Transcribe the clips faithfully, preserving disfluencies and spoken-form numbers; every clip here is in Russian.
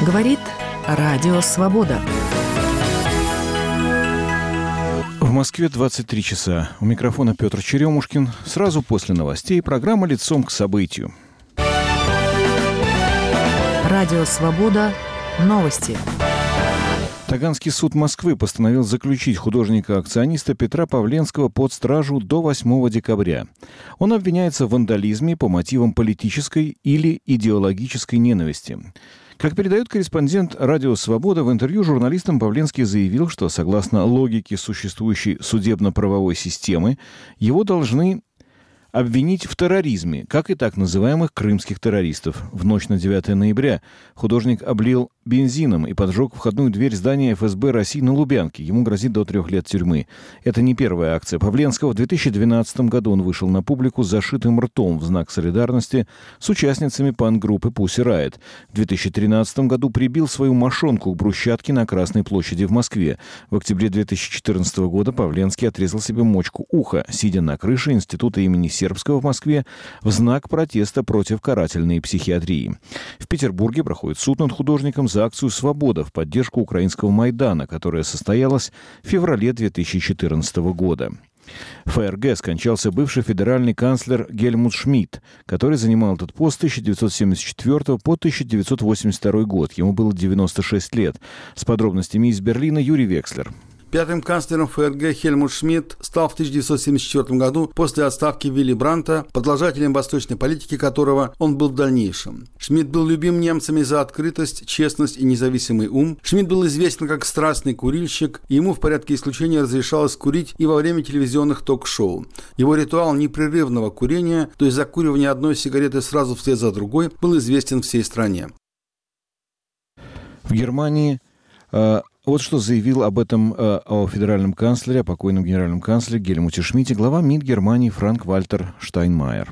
Говорит Радио Свобода. В Москве двадцать три часа. У микрофона Петр Черемушкин. Сразу после новостей программа «Лицом к событию». Радио Свобода. Новости. Таганский суд Москвы постановил заключить художника-акциониста Петра Павленского под стражу до восьмого декабря. Он обвиняется в вандализме по мотивам политической или идеологической ненависти. Как передает корреспондент «Радио Свобода», в интервью журналистам Павленский заявил, что, согласно логике существующей судебно-правовой системы, его должны обвинить в терроризме, как и так называемых крымских террористов. В ночь на девятое ноября художник облил бензином и поджег входную дверь здания эф эс бэ России на Лубянке. Ему грозит до трех лет тюрьмы. Это не первая акция Павленского. В две тысячи двенадцатом году он вышел на публику с зашитым ртом в знак солидарности с участницами панк-группы Pussy Riot. В две тысячи тринадцатом году прибил свою мошонку к брусчатке на Красной площади в Москве. В октябре две тысячи четырнадцатого года Павленский отрезал себе мочку уха, сидя на крыше института имени Сербского в Москве в знак протеста против карательной психиатрии. В Петербурге проходит суд над художником за акцию «Свобода» в поддержку украинского Майдана, которая состоялась в феврале две тысячи четырнадцатого года. В эф эр гэ скончался бывший федеральный канцлер Гельмут Шмидт, который занимал этот пост с тысяча девятьсот семьдесят четвёртого по тысяча девятьсот восемьдесят второй год. Ему было девяносто шесть лет. С подробностями из Берлина Юрий Векслер. Пятым канцлером эф эр гэ Хельмут Шмидт стал в тысяча девятьсот семьдесят четвёртом году после отставки Вилли Брандта, продолжателем восточной политики которого он был в дальнейшем. Шмидт был любим немцами за открытость, честность и независимый ум. Шмидт был известен как страстный курильщик, и ему в порядке исключения разрешалось курить и во время телевизионных ток-шоу. Его ритуал непрерывного курения, то есть закуривания одной сигареты сразу вслед за другой, был известен всей стране. В Германии э... Вот что заявил об этом э, о федеральном канцлере, о покойном генеральном канцлере Гельмуте Шмидте глава МИД Германии Франк-Вальтер Штайнмайер.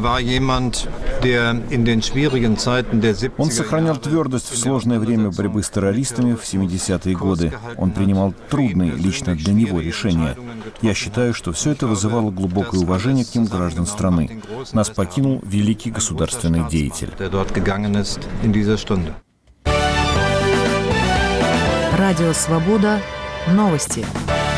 Он сохранял твердость в сложное время борьбы с террористами в семидесятые годы. Он принимал трудные лично для него решения. Я считаю, что все это вызывало глубокое уважение к ним граждан страны. Нас покинул великий государственный деятель. Радио Свобода. Новости.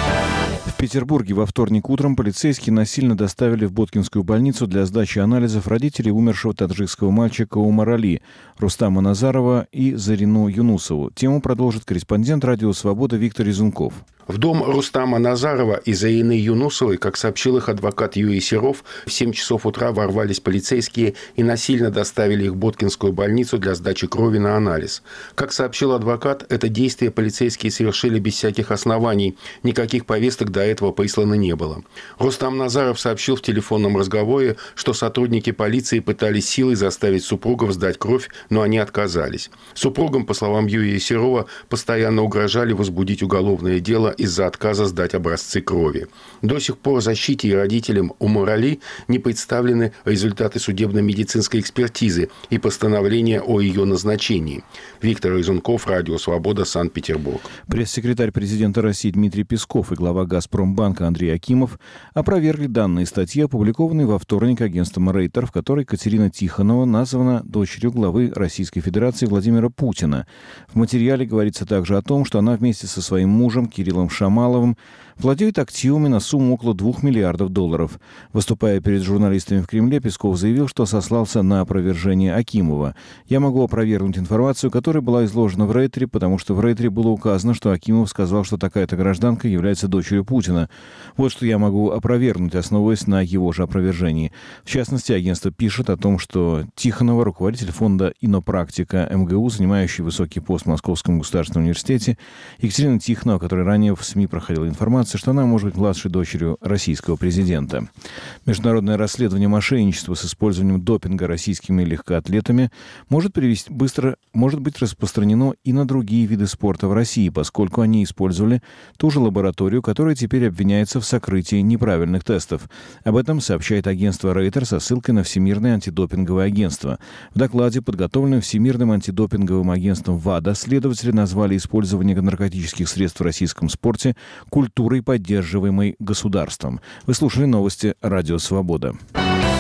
В Петербурге во вторник утром полицейские насильно доставили в Боткинскую больницу для сдачи анализов родителей умершего таджикского мальчика Умар Али, Рустама Назарова и Зарину Юнусову. Тему продолжит корреспондент «Радио Свобода» Виктор Изунков. В дом Рустама Назарова и Зарины Юнусовой, как сообщил их адвокат Юрий Серов, в семь часов утра ворвались полицейские и насильно доставили их в Боткинскую больницу для сдачи крови на анализ. Как сообщил адвокат, это действие полицейские совершили без всяких оснований. Никаких повесток до этого прислано не было. Рустам Назаров сообщил в телефонном разговоре, что сотрудники полиции пытались силой заставить супругов сдать кровь, но они отказались. Супругам, по словам Юрия Серова, постоянно угрожали возбудить уголовное дело из-за отказа сдать образцы крови. До сих пор защите и родителям Умар Али не представлены результаты судебно-медицинской экспертизы и постановления о ее назначении. Виктор Изунков, Радио Свобода, Санкт-Петербург. Пресс-секретарь президента России Дмитрий Песков и глава «Газпромбанка» Андрей Акимов опровергли данные статьи, опубликованные во вторник агентством Рейтер, в которой Катерина Тихонова названа дочерью главы Российской Федерации Владимира Путина. В материале говорится также о том, что она вместе со своим мужем Кириллом Шамаловым владеет активами на сумму около двух миллиардов долларов. Выступая перед журналистами в Кремле, Песков заявил, что сослался на опровержение Акимова. «Я могу опровергнуть информацию, которая была изложена в Рейтере, потому что в Рейтере было указано, что Акимов сказал, что такая-то гражданка является дочерью Путина. Вот что я могу опровергнуть, основываясь на его же опровержении». В частности, агентство пишет о том, что Тихонова, руководитель фонда «Инопрактика» эм гэ у, занимающий высокий пост в Московском государственном университете, Екатерина Тихонова, которая ранее в СМИ проходила информация, что она может быть младшей дочерью российского президента. Международное расследование мошенничества с использованием допинга российскими легкоатлетами может, привести, быстро, может быть распространено и на другие виды спорта в России, поскольку они использовали ту же лабораторию, которая теперь обвиняется в сокрытии неправильных тестов. Об этом сообщает агентство Рейтер со ссылкой на Всемирное антидопинговое агентство. В докладе, подготовленном Всемирным антидопинговым агентством ВАДА, следователи назвали использование наркотических средств в российском спорте культурой, поддерживаемой государством. Вы слушали новости «Радио Свобода».